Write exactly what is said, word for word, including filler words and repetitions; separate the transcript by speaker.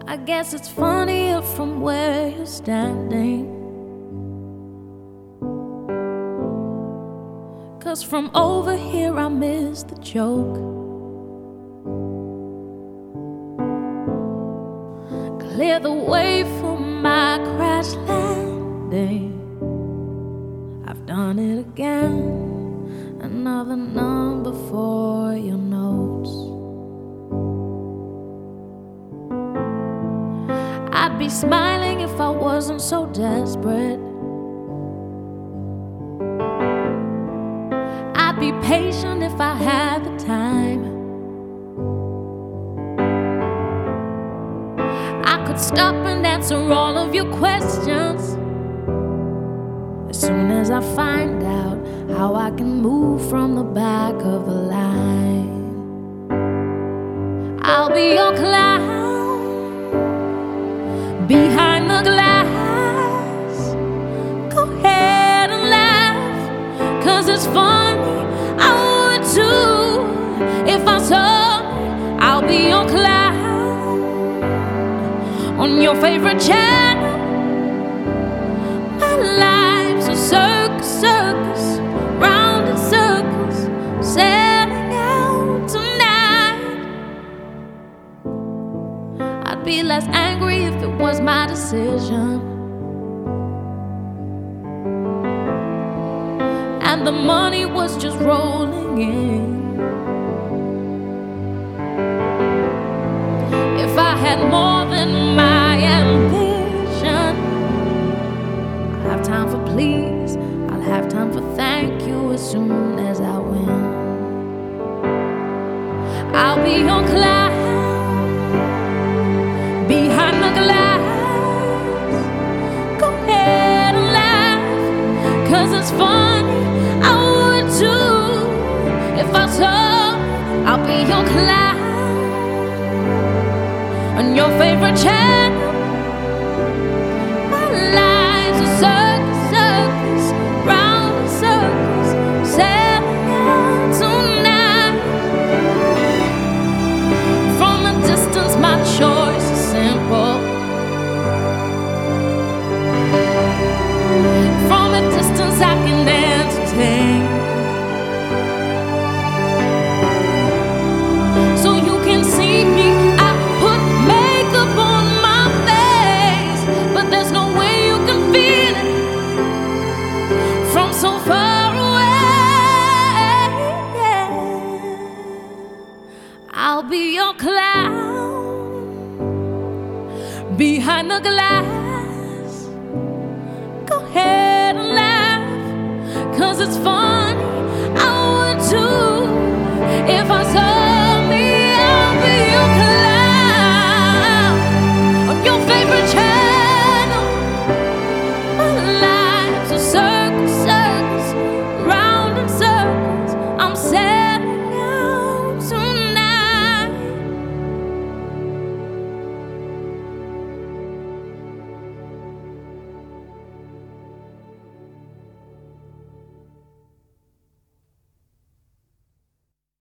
Speaker 1: I guess it's funnier from where you're standing, 'cause from over here I miss the joke. Clear the way for my crash landing. I've done it again. Another number for your notes. I'd be smiling if I wasn't so desperate. I'd be patient if I had the time. I could stop and answer all of your questions as soon as I find out how I can move from the back of the line. I'll be your clown behind the glass. Go ahead and laugh, 'cause it's funny, I would too. If I saw me, I'll be your clown on your favorite channel. My life's a circus, circus, round in circles, setting out tonight. I'd be less angry if it was my decision, and the money was just rolling in. If I had more than my ambition, I'll have time for please, I'll have time for thank you as soon as I win. I'll be your clown behind the glass. Go ahead and laugh, 'cause it's funny, I would too. If I saw, I'll be your clown on your favorite channel. My life's a circus, circus, round in circles, sailing out tonight. From a distance, my choice is simple. From a distance, I can entertain. So you can see me, I put makeup on my face, but there's no way you can feel it from so far away. I'll be your clown behind the glass. Go ahead and laugh, 'cause it's fun.